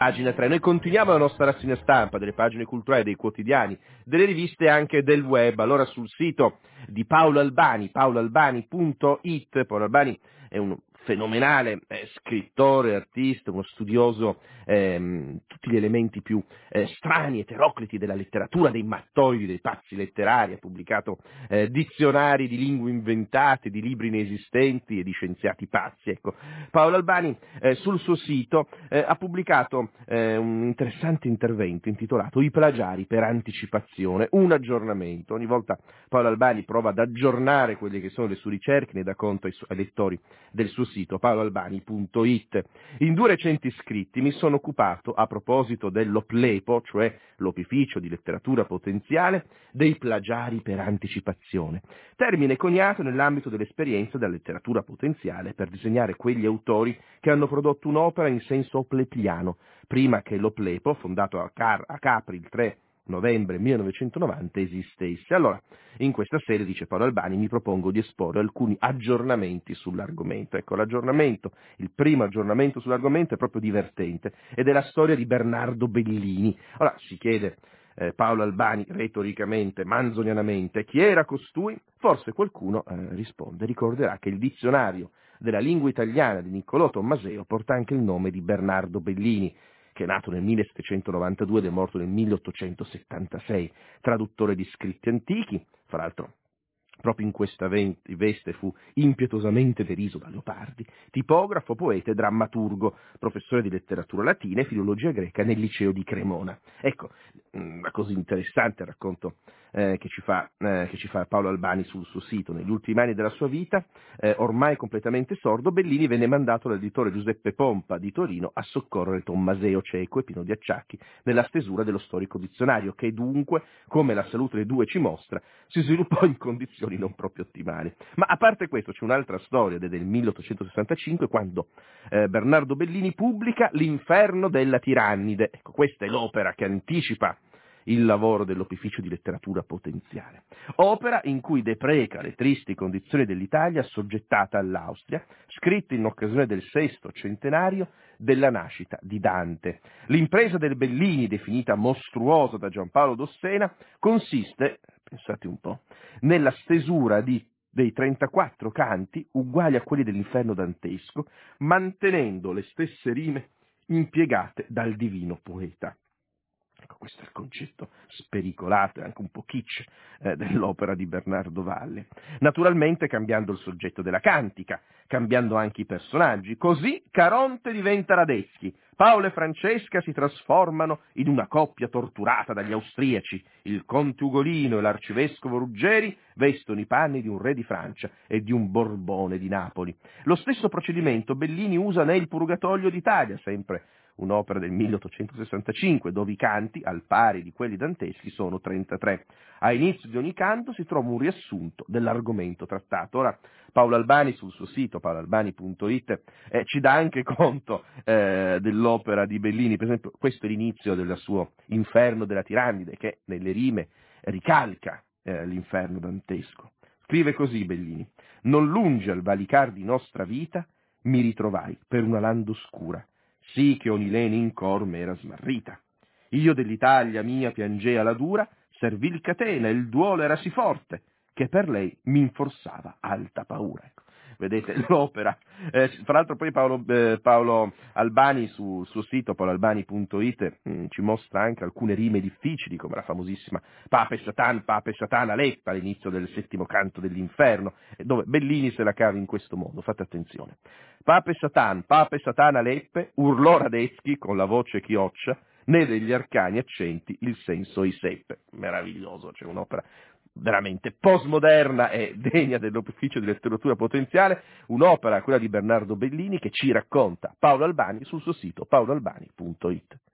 Pagina 3. Noi continuiamo la nostra rassegna stampa delle pagine culturali, dei quotidiani, delle riviste e anche del web. Allora sul sito di Paolo Albani, paoloalbani.it, Paolo Albani è un fenomenale scrittore, artista, uno studioso, tutti gli elementi più strani, eterocliti della letteratura, dei mattoidi, dei pazzi letterari, ha pubblicato dizionari di lingue inventate, di libri inesistenti e di scienziati pazzi. Ecco, Paolo Albani sul suo sito ha pubblicato un interessante intervento intitolato I plagiari per anticipazione, un aggiornamento. Ogni volta Paolo Albani prova ad aggiornare quelle che sono le sue ricerche, ne dà conto ai lettori del suo sito paoloalbani.it. In 2 recenti scritti mi sono occupato, a proposito dell'OPLEPO, cioè l'opificio di letteratura potenziale, dei plagiari per anticipazione, termine coniato nell'ambito dell'esperienza della letteratura potenziale per disegnare quegli autori che hanno prodotto un'opera in senso oplepiano, prima che l'OPLEPO, fondato a Capri il 3 novembre 1990, esistesse. Allora, in questa serie, dice Paolo Albani, mi propongo di esporre alcuni aggiornamenti sull'argomento. Ecco, il primo aggiornamento sull'argomento è proprio divertente ed è la storia di Bernardo Bellini. Ora, si chiede Paolo Albani retoricamente, manzonianamente, chi era costui? Forse qualcuno ricorderà che il dizionario della lingua italiana di Niccolò Tommaseo porta anche il nome di Bernardo Bellini, che è nato nel 1792 ed è morto nel 1876, traduttore di scritti antichi, fra l'altro proprio in questa veste fu impietosamente deriso da Leopardi, tipografo, poeta e drammaturgo, professore di letteratura latina e filologia greca nel liceo di Cremona. Ecco, una cosa interessante il racconto che ci fa Paolo Albani sul suo sito. Negli ultimi anni della sua vita, ormai completamente sordo, Bellini venne mandato dall'editore Giuseppe Pompa di Torino a soccorrere Tommaseo, cieco e pieno di acciacchi, nella stesura dello storico dizionario, che dunque, come la salute dei due ci mostra, si sviluppò in condizioni non proprio ottimali. Ma a parte questo c'è un'altra storia del 1865, quando Bernardo Bellini pubblica L'Inferno della Tirannide. Ecco, questa è l'opera che anticipa il lavoro dell'opificio di letteratura potenziale, opera in cui depreca le tristi condizioni dell'Italia assoggettata all'Austria, scritta in occasione del 6° centenario della nascita di Dante. L'impresa del Bellini, definita mostruosa da Giampaolo Dossena, consiste, pensate un po', nella stesura dei 34 canti uguali a quelli dell'Inferno dantesco, mantenendo le stesse rime impiegate dal divino poeta. Ecco, questo è il concetto spericolato e anche un po' kitsch dell'opera di Bernardo Valle. Naturalmente cambiando il soggetto della cantica, cambiando anche i personaggi. Così Caronte diventa Radetzky, Paolo e Francesca si trasformano in una coppia torturata dagli austriaci, il conte Ugolino e l'arcivescovo Ruggeri vestono i panni di un re di Francia e di un Borbone di Napoli. Lo stesso procedimento Bellini usa nel Purgatorio d'Italia, sempre un'opera del 1865, dove i canti, al pari di quelli danteschi, sono 33. A inizio di ogni canto si trova un riassunto dell'argomento trattato. Ora, Paolo Albani sul suo sito, paoloalbani.it, ci dà anche conto dell'opera di Bellini. Per esempio, questo è l'inizio del suo Inferno della Tirannide, che nelle rime ricalca l'inferno dantesco. Scrive così Bellini: non lungi al valicar di nostra vita mi ritrovai per una landa oscura, sì che ogni lene in cor m'era smarrita. Io dell'Italia mia piangea la dura, servil catena, il duolo era sì forte, che per lei m'inforzava alta paura. Ecco, vedete l'opera. Fra l'altro poi Paolo Albani sul suo sito paoloalbani.it ci mostra anche alcune rime difficili, come la famosissima Pape Satan Aleppa all'inizio del 7° canto dell'Inferno, dove Bellini se la cava in questo modo. Fate attenzione. Pape Satan Aleppe, urlò Radetzky con la voce chioccia, né degli arcani accenti il senso ei seppe. Meraviglioso, c'è un'opera veramente postmoderna e degna dell'opificio di letteratura potenziale, un'opera, quella di Bernardo Bellini, che ci racconta Paolo Albani sul suo sito paoloalbani.it.